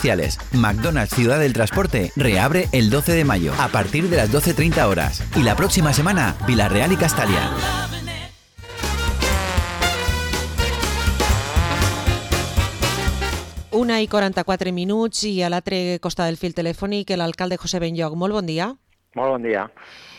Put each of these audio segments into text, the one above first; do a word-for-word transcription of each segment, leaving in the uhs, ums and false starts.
McDonald's Ciudad del Transporte reabre el doce de mayo a partir de las doce treinta horas. Y la próxima semana, Vila-real y Castalia. Una i quaranta-quatre minuts i a l'altre costat del fil telefònic l'alcalde José Benlloch. Molt bon dia. Molt bon dia.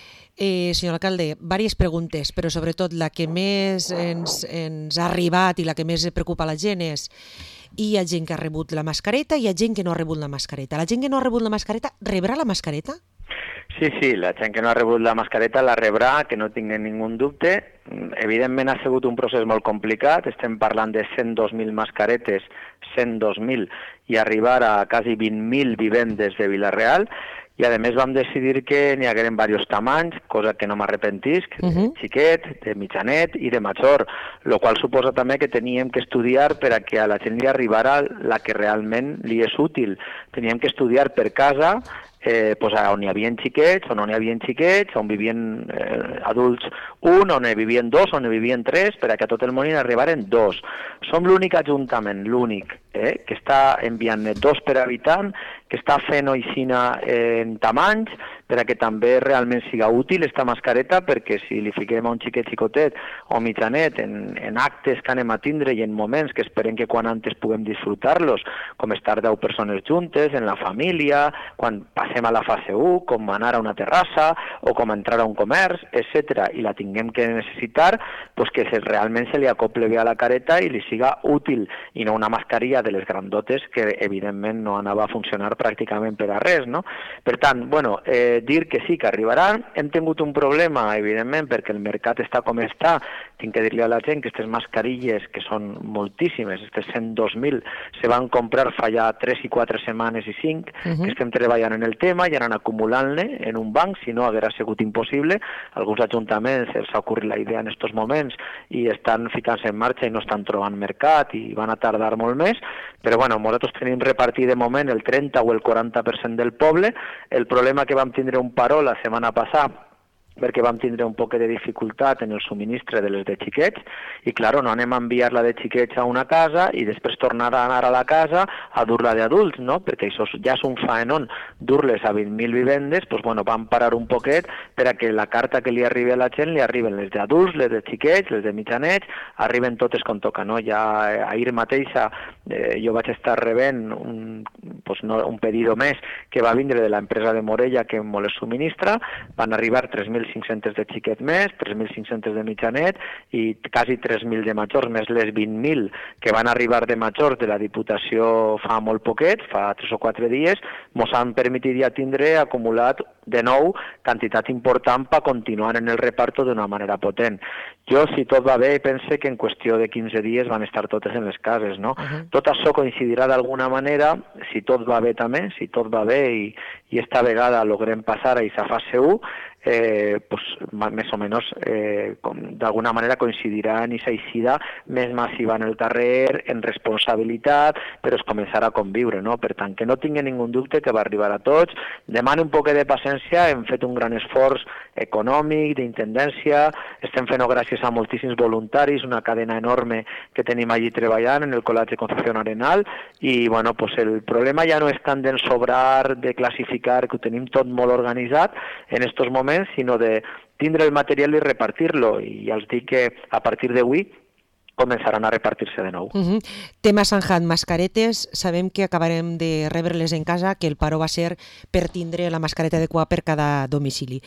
Eh, senyor alcalde, diverses preguntes, però sobretot la que més ens, ens ha arribat i la que més preocupa la gent és: hi ha gent que ha rebut la mascareta i hi ha gent que no ha rebut la mascareta. La gent que no ha rebut la mascareta rebrà la mascareta? Sí, sí, la gent que no ha rebut la mascareta la rebrà, que no tinguen ningú dubte. Evidentment ha sigut un procés molt complicat, estem parlant de cent dos mil mascaretes, cent dos mil, i arribar a quasi vint mil vivendes de Vila-real, i a més vam decidir que n'hi hagueren diversos tamanys, cosa que no m'arrepentisc, uh -huh. de xiquet, de mitjanet i de major, el qual suposa també que teníem que estudiar per a que a la gent li arribara la que realment li és útil. Teníem que estudiar per casa, eh, pues on hi havia xiquets, on no hi havia xiquets, on vivien eh, adults un, on hi vivien dos, on hi vivien tres, per a que a tot el món hi arribaren dos. Som l'únic ajuntament, l'únic, eh, que està enviant dos per habitant, que està fent oicina en tamanys, per a que també realment siga útil esta mascareta, perquè si li fiquem a un xiquet xicotet o mitjanet en, en actes que anem a tindre i en moments que esperem que quan antes puguem disfrutar-los, com estar deu persones juntes, en la família, quan passem a la fase u, com anar a una terrassa o com entrar a un comerç, etcètera, i la tinguem que necessitar, pues que se, realment se li acople bé a la careta i li siga útil, i no una mascarilla de les grandotes que evidentment no anava a funcionar pràcticament per a res, no? Per tant, bueno, eh, dir que sí, que arribaran. Hem tingut un problema, evidentment, perquè el mercat està com està. Tinc que dir-li a la gent que aquestes mascarilles, que són moltíssimes, aquestes cent dos mil, se van comprar fa ja tres i quatre setmanes i cinc, uh-huh. que estem treballant en el tema i anant acumulant-ne en un banc, si no haguera sigut impossible. Alguns ajuntaments els ha ocorrit la idea en aquests moments i estan ficant-se en marxa i no estan trobant mercat i van a tardar molt més, però bueno, nosaltres tenim repartit de moment el trenta o el quaranta per cent del poble. El problema que vam tindre un paró la setmana passada perquè vam tindre un poc de dificultat en el subministre de les de xiquets i, clar, no anem a enviar-la de xiquets a una casa i després tornar a anar a la casa a dur-la d'adults, no? Perquè això ja és un faenon, dur-les a vint mil vivendes, doncs, bueno, vam parar un poquet per a que la carta que li arribi a la gent li arriben les d'adults, les de xiquets, les de mitjanets, arriben totes com toca, no? Ja ahir mateixa eh, jo vaig estar rebent un, pues, no, un pedido més que va vindre de l'empresa de Morella que me les subministra, van arribar tres mil cinc-cents de xiquet més, tres mil cinc-cents de mitjanet i quasi tres mil de majors, més les vint mil que van arribar de majors de la Diputació fa molt poquet, fa tres o quatre dies, mos han permitit ja tindre acumulat de nou quantitat important per continuar en el reparto d'una manera potent. Jo, si tot va bé, pense que en qüestió de quinze dies van estar totes en les cases, no? Uh-huh. Tot això coincidirà d'alguna manera, si tot va bé també, si tot va bé i, i esta vegada logrem passar a aquesta fase u, eh, pues, més o menys eh, d'alguna manera coincidirà en aquesta eixida més massiva en el carrer, en responsabilitat, però es començarà a conviure, no? Per tant, que no tingui ningú dubte que va arribar a tots. Demane un poc de paciència, hem fet un gran esforç econòmic, d'intendència, estem fent-ho gràcies a moltíssims voluntaris, una cadena enorme que tenim allí treballant en el Col·legi Concepción Arenal, i bueno, pues el problema ja no és tant d'ensobrar, de classificar, que ho tenim tot molt organitzat en estos moments, sinó de tindre el material i repartir-lo, i ja els dic que a partir d'avui començaran a repartir-se de nou. Uh-huh. Tema Sanjat, mascaretes, sabem que acabarem de rebre-les en casa, que el paró va ser per tindre la mascareta adequada per cada domicili.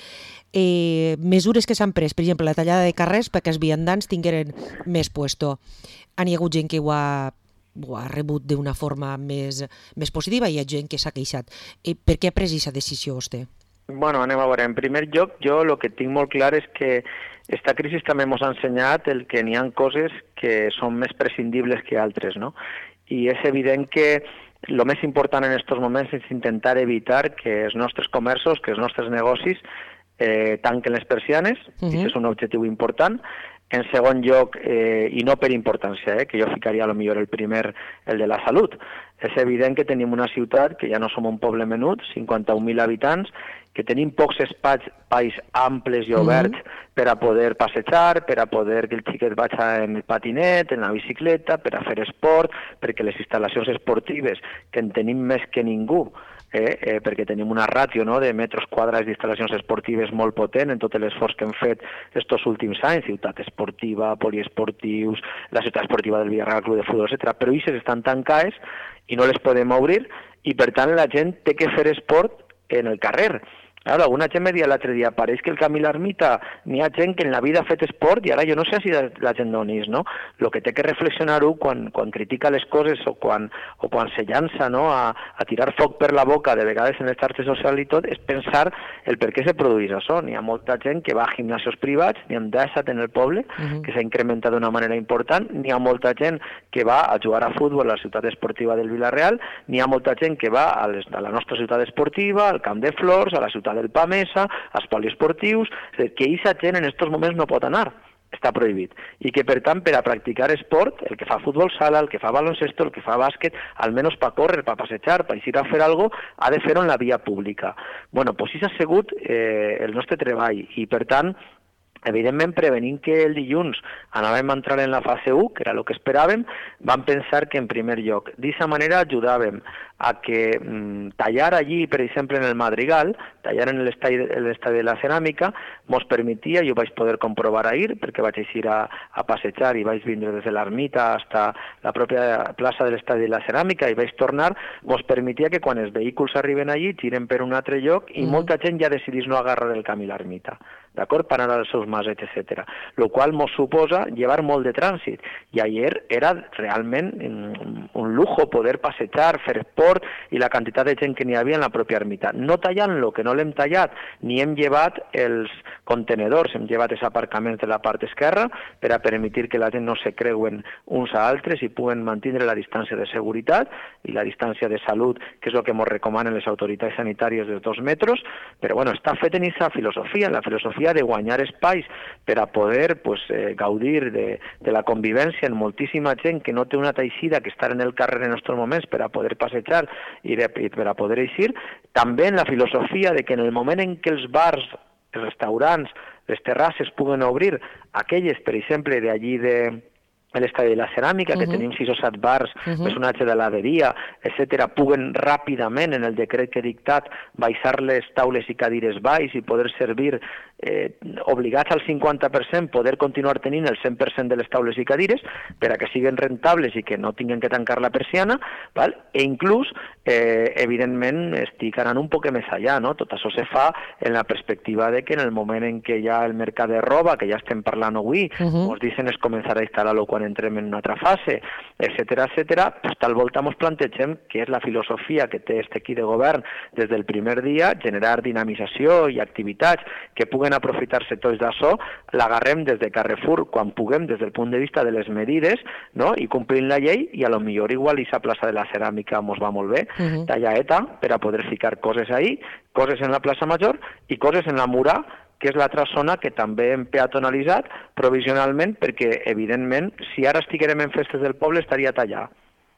Eh, mesures que s'han pres, per exemple, la tallada de carrers perquè els viandants tingueren més puesto. Han hi hagut gent que ho ha, ho ha rebut d'una forma més, més positiva i hi ha gent que s'ha queixat. Eh, per què ha pres aquesta decisió vostè? Bueno, anem a veure. En primer lloc, jo el que tinc molt clar és que esta crisi també ens ha ensenyat el que n'hi ha coses que són més prescindibles que altres, no? I és evident que el més important en aquests moments és intentar evitar que els nostres comerços, que els nostres negocis eh, tanquen les persianes, uh-huh. i això és un objectiu important. En segon lloc, eh, i no per importància, eh, que jo ficaria a lo millor el primer, el de la salut, és evident que tenim una ciutat que ja no som un poble menut, cinquanta-un mil habitants, que tenim pocs espais, espais amples i oberts mm-hmm. per a poder passejar, per a poder que el xiquet vagi en el patinet, en la bicicleta, per a fer esport, perquè les instal·lacions esportives, que en tenim més que ningú, eh, eh, perquè tenim una ràtio, no?, de metres quadrats d'instal·lacions esportives molt potent en tot l'esforç que hem fet estos últims anys, ciutat esportiva, poliesportius, la ciutat esportiva del Villarreal Club de Futbol, etcètera. Però aquestes estan tancades i no les podem obrir i, per tant, la gent té que fer esport en el carrer. Claro, alguna gent me deia l'altre dia, pareix que el Camí l'Ermita n'hi ha gent que en la vida ha fet esport i ara jo no sé si la gent d'on és, no? El que té que reflexionar-ho quan, quan critica les coses o quan, o quan se llança, no?, a, a tirar foc per la boca, de vegades en les xarxes socials i tot, és pensar el per què se produeix això. N'hi ha molta gent que va a gimnasios privats, n'hi ha dèsset en el poble, uh-huh. que s'ha incrementat d'una manera important, n'hi ha molta gent que va a jugar a futbol a la ciutat esportiva del Villarreal, n'hi ha molta gent que va a, les, a la nostra ciutat esportiva, al Camp de Flors, a la ciutat del Pamesa, als poliesportius, que aquesta gent en aquests moments no pot anar, està prohibit. I que, per tant, per a practicar esport, el que fa futbol sala, el que fa baloncesto, el que fa bàsquet, almenys per córrer, per passejar, per ir a fer alguna cosa, ha de fer-ho en la via pública. Bueno, doncs això ha sigut eh, el nostre treball i, per tant, evidentment, prevenint que el dilluns anàvem a entrar en la fase u, que era el que esperàvem, vam pensar que, en primer lloc, d'aquesta manera ajudàvem a que mm, tallar allí, per exemple, en el Madrigal, tallar en l'estadi de la ceràmica, mos permetia, jo vaig poder comprovar ahir, perquè vaig eixir a, a passejar i vaig vindre des de l'ermita fins la pròpia plaça de l'estadi de la ceràmica i vaig tornar, mos permetia que quan els vehicles arriben allí giren per un altre lloc i mm. molta gent ja decidís no agarrar el camí a l'ermita, d'acord, per anar als seus masets, etcètera. Lo qual mos suposa llevar molt de trànsit. I ahir era realment un lujo poder passejar, fer esport i la quantitat de gent que n'hi havia en la pròpia ermita. No tallant-lo, que no l'hem tallat, ni hem llevat els contenedors, hem llevat els aparcaments de la part esquerra per a permetre que la gent no se creuen uns a altres i puguen mantenir la distància de seguretat i la distància de salut, que és el que ens recomanen les autoritats sanitàries dels dos metres, però bueno, està fet en aquesta filosofia, en la filosofia de guanyar espais per a poder pues, eh, gaudir de, de la convivència en moltíssima gent que no té una teixida que estar en el carrer en aquests moments per a poder passejar i, de, i per a poder eixir. També en la filosofia de que en el moment en què els bars, els restaurants, les terrasses puguen obrir, aquelles, per exemple, d'allí de l'estadi de la ceràmica, que uh-huh. tenim sis o set bars, uh-huh. més un altre de l'heladeria, etcètera, puguen ràpidament, en el decret que he dictat, baixar les taules i cadires baix i poder servir eh, obligats al cinquanta per cent, poder continuar tenint el cent per cent de les taules i cadires per a que siguin rentables i que no tinguin que tancar la persiana, val? E inclús, eh, evidentment, estic anant un poc més allà, no? Tot això se fa en la perspectiva de que en el moment en què hi ha el mercat de roba, que ja estem parlant avui, uh-huh. ens dicen es començarà a instal·lar-lo quan entrem en una altra fase, etcètera, etcètera, pues tal volta ens plantegem que és la filosofia que té este equip de govern des del primer dia, generar dinamització i activitats que puguen aprofitar-se tots d'això, l'agarrem des de Carrefour quan puguem des del punt de vista de les medides, no? I complint la llei i a lo millor igual aquesta plaça de la ceràmica mos va molt bé, uh-huh. talladeta per a poder ficar coses ahí, coses en la plaça Major i coses en la Mura, que és l'altra zona que també hem peatonalitzat provisionalment perquè, evidentment, si ara estiguérem en festes del poble estaria tallat.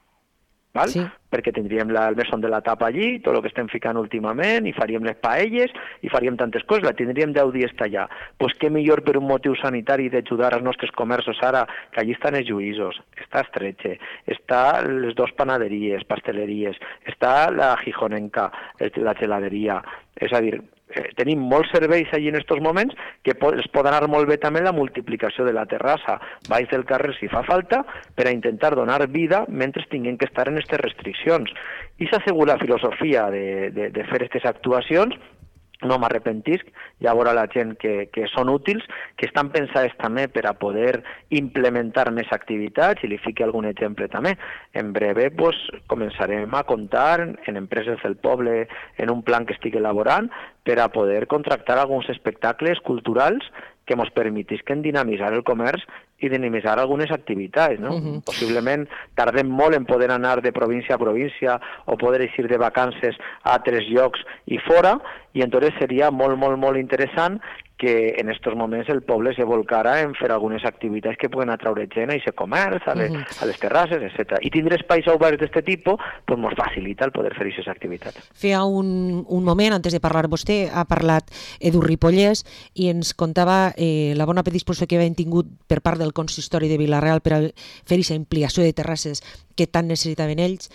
Val? Sí. Perquè tindríem la, el mesón de la tapa allí, tot el que estem ficant últimament, i faríem les paelles, i faríem tantes coses, la tindríem deu dies tallar. Doncs què millor per un motiu sanitari d'ajudar als nostres comerços ara, que allí estan els lluïsos, està Estretxe, està les dos panaderies, pasteleries, està la Gijonenca, la geladeria, és a dir, Eh, tenim molts serveis allí en aquests moments que po es pot anar molt bé també la multiplicació de la terrassa baix del carrer si fa falta per a intentar donar vida mentre tinguem que estar en aquestes restriccions. I s'ha sigut la filosofia de, de, de fer aquestes actuacions. No m'arrepentisc, ja veurà la gent que, que són útils, que estan pensades també per a poder implementar més activitats, i li fique algun exemple també. En breve pues, començarem a comptar en empreses del poble en un plan que estic elaborant per a poder contractar alguns espectacles culturals que ens permetisquen dinamitzar el comerç i dinamitzar algunes activitats, no? Uh-huh. Possiblement tardem molt en poder anar de província a província o poder eixir de vacances a altres llocs i fora, i entonces seria molt, molt, molt interessant que en estos moments el poble se volcara en fer algunes activitats que puguen atraure gent a aquest comerç, a les, uh-huh. a les terrasses, etcètera. I tindre espais oberts d'aquest tipus pues, ens facilita el poder fer aquestes activitats. Feia un, un moment, antes de parlar vostè, ha parlat Edu Ripollès i ens contava eh, la bona predisposició que havien tingut per part del consistori de Vila-real per a fer aquesta ampliació de terrasses que tant necessitaven ells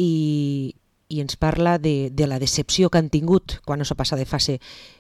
i, i ens parla de, de la decepció que han tingut quan això passa de fase.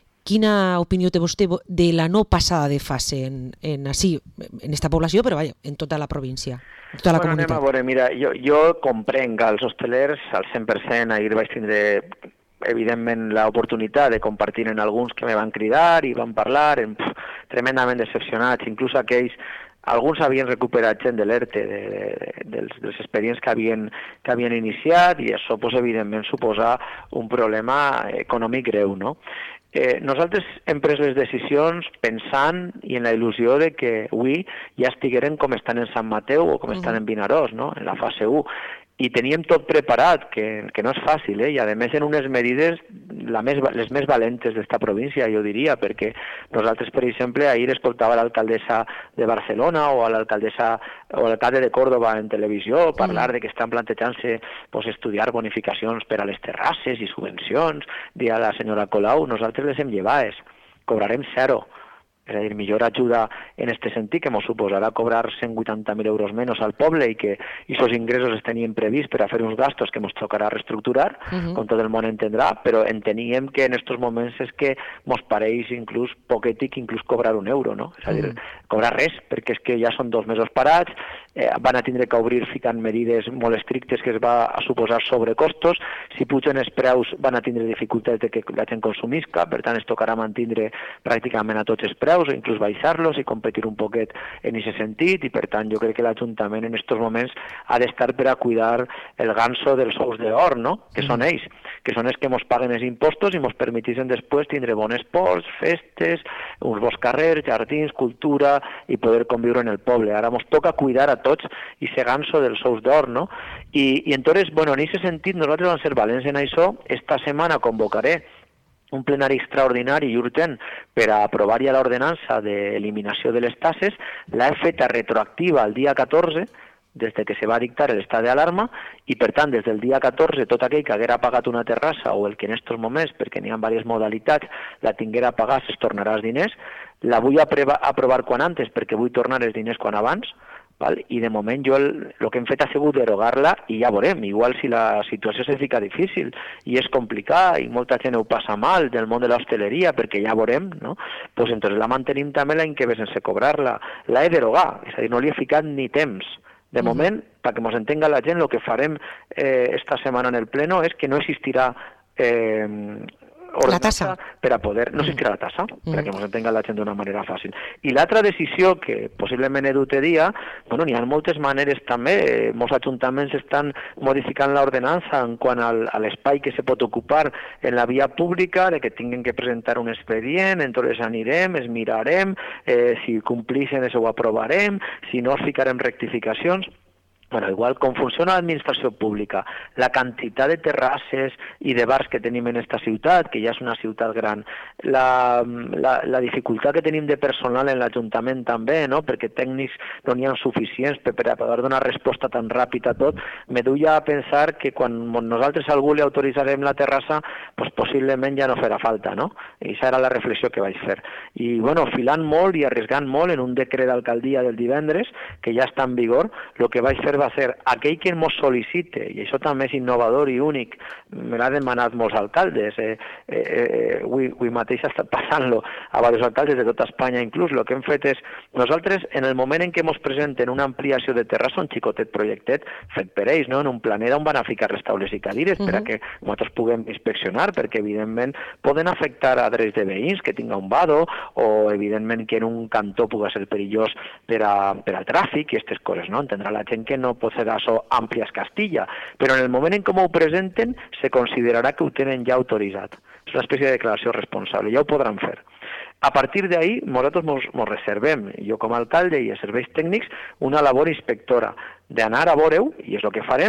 Quina opinió té vostè de la no passada de fase en, en, així, en esta població, però vaja, en tota la província, en tota la bueno, comunitat? Anem a veure, mira, jo, jo comprenc als hostelers al cent per cent, ahir vaig tindre evidentment l'oportunitat de compartir en alguns que me van cridar i van parlar, en, pff, tremendament decepcionats, inclús aquells. Alguns havien recuperat gent de l'E R T E, de, de, dels, dels expedients que havien, que havien iniciat, i això, pues, evidentment, suposa un problema econòmic greu, no? Eh, nosaltres hem pres les decisions pensant i en la il·lusió de que avui ja estigueren com estan en Sant Mateu o com uh-huh. estan en Vinaròs, no? En la fase u. I teníem tot preparat, que, que no és fàcil, eh? I a més en unes medides la més, les més valentes d'esta província, jo diria, perquè nosaltres, per exemple, ahir escoltava l'alcaldessa de Barcelona o l'alcaldessa o l'alcalde de Córdoba en televisió parlar mm. de que estan plantejant-se pues, estudiar bonificacions per a les terrasses i subvencions, dia la senyora Colau, nosaltres les hem llevades, cobrarem zero. És a dir, millor ajuda en aquest sentit, que ens suposarà cobrar cent vuitanta mil euros menys al poble i que aquests ingressos es tenien previst per a fer uns gastos que ens tocarà reestructurar, uh-huh. com tot el món entendrà, però enteníem que en aquests moments és que ens pareix inclús poc ètic inclús cobrar un euro, no? És a dir, uh-huh. cobrar res, perquè és que ja són dos mesos parats, eh, van a tindre que obrir ficant medides molt estrictes que es va a suposar sobrecostos, si pugen els preus van a tindre dificultats de que la gent consumisca, per tant es tocarà mantindre pràcticament a tots els preus, o inclús baixar-los i competir un poquet en aquest sentit, i per tant jo crec que l'Ajuntament en aquests moments ha d'estar per a cuidar el ganso dels ous d'or, no? Que mm. són ells, que són els que ens paguen els impostos i ens permetixen després tindre bons esports, festes, uns bons carrers, jardins, cultura i poder conviure en el poble. Ara ens toca cuidar a tots i ser ganso dels ous d'or, no? I, i entonces, bueno, en aquest sentit nosaltres vam ser valents en això. Esta setmana convocaré un plenari extraordinari i urgent per a aprovar ja l'ordenança d'eliminació de les tasses. L'ha feta retroactiva al dia catorze, des de que se va dictar l'estat d'alarma, i per tant des del dia catorze tot aquell que haguera pagat una terrassa o el que en aquests moments, perquè n'hi ha diverses modalitats, la tinguera a pagar, es tornarà els diners. La vull aprovar quan antes perquè vull tornar els diners quan abans, val? I de moment jo el, el que hem fet ha sigut derogar-la i ja veurem, igual si la situació se fica difícil i és complicat i molta gent ho passa mal del món de l'hostaleria, perquè ja veurem, no? Pues entonces la mantenim també l'any que ve sense cobrar-la. La he derogat, és a dir, no li he ficat ni temps. De uh-huh. moment, perquè ens entenga la gent, el que farem eh, esta setmana en el pleno és que no existirà eh, la tassa per a poder, no existirà la tassa, mm. per a que ens entenga la gent d'una manera fàcil. I l'altra decisió que possiblement Edu te dia, bueno, n'hi ha moltes maneres també, molts ajuntaments estan modificant l'ordenança en quant al, a l'espai que se pot ocupar en la via pública, de que tinguin que presentar un expedient, entonces anirem, es mirarem, eh, si complixen això ho aprovarem, si no es ficarem rectificacions. Bueno, igual com funciona l'administració pública, la quantitat de terrasses i de bars que tenim en esta ciutat, que ja és una ciutat gran, la, la, la dificultat que tenim de personal en l'Ajuntament també, no? Perquè tècnics no n'hi ha suficients per, per a poder donar resposta tan ràpida a tot, me duia a pensar que quan nosaltres a algú li autoritzarem la terrassa, pues possiblement ja no farà falta, no? I aquesta era la reflexió que vaig fer. I, bueno, filant molt i arriesgant molt en un decret d'alcaldia del divendres, que ja està en vigor, el que vaig fer va ser aquell que ens sol·licite, i això també és innovador i únic, me l'ha demanat molts alcaldes, eh, eh, avui, avui mateix ha estat passant-lo a diversos alcaldes de tota Espanya inclús, el que hem fet és, nosaltres en el moment en què ens presenten una ampliació de terrassa, un xicotet projectet fet per ells, no? En un planera on van a ficar les taules i cadires uh-huh. per a que nosaltres puguem inspeccionar, perquè evidentment poden afectar a drets de veïns, que tinga un vado, o evidentment que en un cantó pugui ser perillós per a, per al tràfic i aquestes coses, no? Entendrà la gent que no pot ser això àmplia Castilla, però en el moment en què ho presenten se considerarà que ho tenen ja autoritzat. És una espècie de declaració responsable, ja ho podran fer. A partir d'ahí, nosaltres ens reservem, jo com a alcalde i els serveis tècnics, una labor inspectora, d'anar a veure-ho, i és el que farem,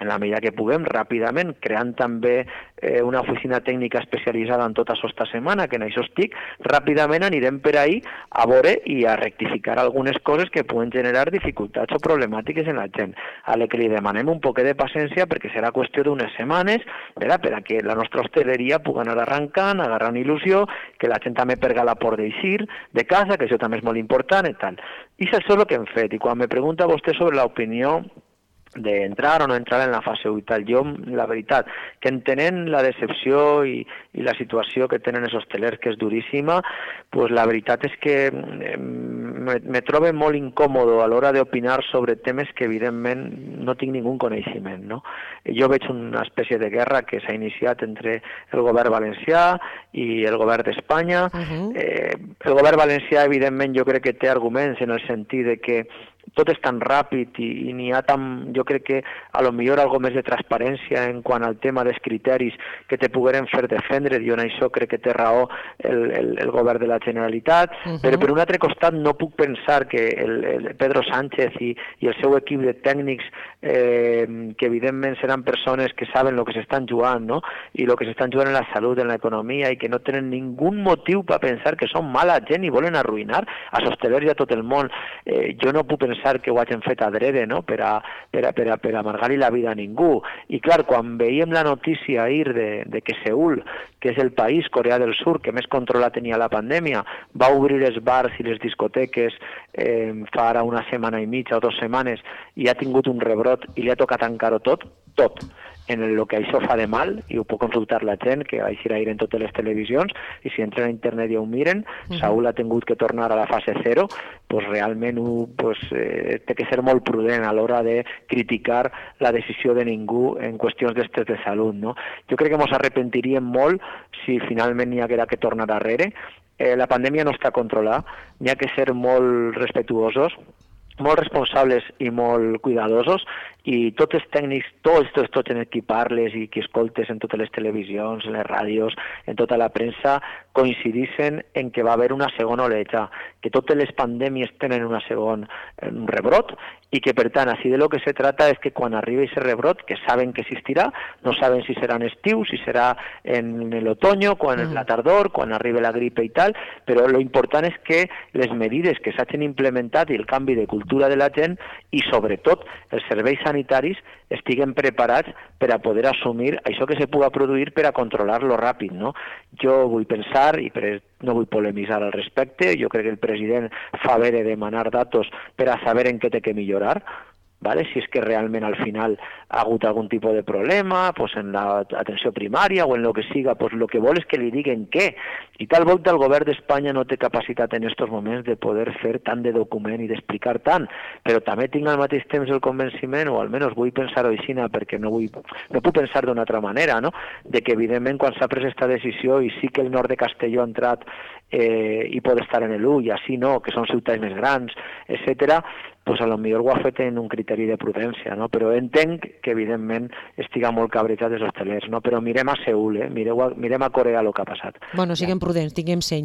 en la medida que puguem, ràpidament, creant també eh, una oficina tècnica especialitzada en tota aquesta setmana, que en això estic, ràpidament anirem per ahí a veure i a rectificar algunes coses que poden generar dificultats o problemàtiques en la gent, a la que li demanem un poquet de paciència perquè serà qüestió d'unes setmanes per a, per a que la nostra hostaleria pugui anar arrencant, agarrant il·lusió, que la gent també perga la por d'eixir de casa, que això també és molt important i tal. I això és el que hem fet. I quan me pregunta vostè sobre l'opinió d'entrar o no entrar en la fase u i tal, jo, la veritat, que entenent la decepció i, i la situació que tenen els hostelers, que és duríssima, pues la veritat és que me, me trobo molt incòmodo a l'hora d'opinar sobre temes que evidentment no tinc ningú coneixement, no? Jo veig una espècie de guerra que s'ha iniciat entre el govern valencià i el govern d'Espanya. Uh-huh. eh, el govern valencià, evidentment, jo crec que té arguments en el sentit de que tot és tan ràpid i, i n'hi ha tan, jo crec que a lo millor algo més de transparència en quant al tema dels criteris que te pogueren fer defendre, jo en això crec que té raó el, el, el govern de la Generalitat, uh-huh. però per un altre costat no puc pensar que el, el Pedro Sánchez i, i el seu equip de tècnics, eh, que evidentment seran persones que saben el que s'estan jugant, no? I el que s'estan jugant en la salut, en l'economia, i que no tenen ningú motiu per pensar que són mala gent i volen arruïnar als hostelers i a tot el món. Eh, jo no puc pensar pensar que ho hagin fet adrede, no?, per a, per a, per a, per a amargar-li la vida a ningú. I clar, quan veiem la notícia ahir de, de que Seül, que és el país, Corea del Sur, que més controla tenia la pandèmia, va obrir els bars i les discoteques eh, fa ara una setmana i mitja o dues setmanes i ha tingut un rebrot i li ha tocat tancar-ho tot, tot. En el que això fa de mal, i ho pot consultar la gent, que així ir en totes les televisions, i si entren a internet i ho miren, uh-huh. Saül ha tingut que tornar a la fase zero, pues realment ho, pues, eh, té que ser molt prudent a l'hora de criticar la decisió de ningú en qüestions d'estes de salut, no? Jo crec que ens arrepentiríem molt si finalment n'hi haguera que tornar darrere. Eh, la pandèmia no està controlada, n'hi ha que ser molt respectuosos, molt responsables i molt cuidadosos, i tots els tècnics, tots, tots, tots en qui parles i qui escoltes en totes les televisions, en les ràdios, en tota la premsa, coincideixen en que va haver una segona oleja, que totes les pandèmies tenen una segon un rebrot, i que per tant, així de lo que se trata és que quan arribi aquest rebrot, que saben que existirà, no saben si serà en estiu, si serà en l'otoño, quan en la tardor, quan arribi la gripe i tal, però lo important és que les mesures que s'hagin implementat i el canvi de cultura de la gent, i sobretot els serveis sanitaris estiguen preparats per a poder assumir això que se pugui produir per a controlar-lo ràpid, no? Jo vull pensar, i per, no vull polemitzar al respecte, jo crec que el president fa bé de demanar datos per a saber en què té que millorar, ¿vale? Si és que realment al final ha hagut algun tipus de problema, pues en l'atenció primària o en lo que siga, pues lo que vol és que li diguen què. I tal volta el govern d'Espanya no té capacitat en aquests moments de poder fer tant de document i d'explicar tant, però també tinc al mateix temps el convenciment, o almenys vull pensar-ho així, perquè no, vull, no puc pensar d'una altra manera, no?, de que evidentment quan s'ha pres aquesta decisió, i sí que el nord de Castelló ha entrat eh, i pot estar en l'U, i així no, que són ciutats més grans, etcètera, pues a lo millor ho ha fet en un criteri de prudència, no? Però entenc que evidentment estiga molt cabrejat els hostelers, no? Però mirem a Seül, eh? mirem, a, mirem a Corea el que ha passat. Bueno, siguem ja. prudents, tinguem seny.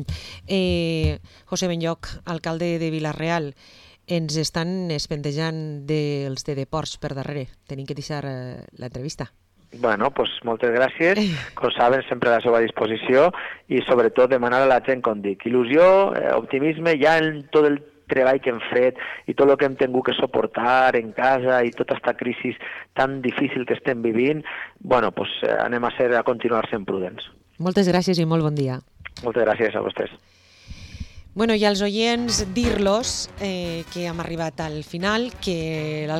Eh, José Benlloch, alcalde de Vila-real, ens estan espendejant dels de Deports per darrere. Tenim que deixar eh, l'entrevista. Bueno, pues moltes gràcies, com saben, sempre a la seva disposició, i sobretot demanar a la gent, com dic, il·lusió, eh, optimisme, ja en tot el treball que hem fet i tot el que hem tingut que suportar en casa i tota aquesta crisi tan difícil que estem vivint, bueno, pues anem a ser a continuar sent prudents. Moltes gràcies i molt bon dia. Moltes gràcies a vostès. Bueno, i als oients dir-los eh, que hem arribat al final, que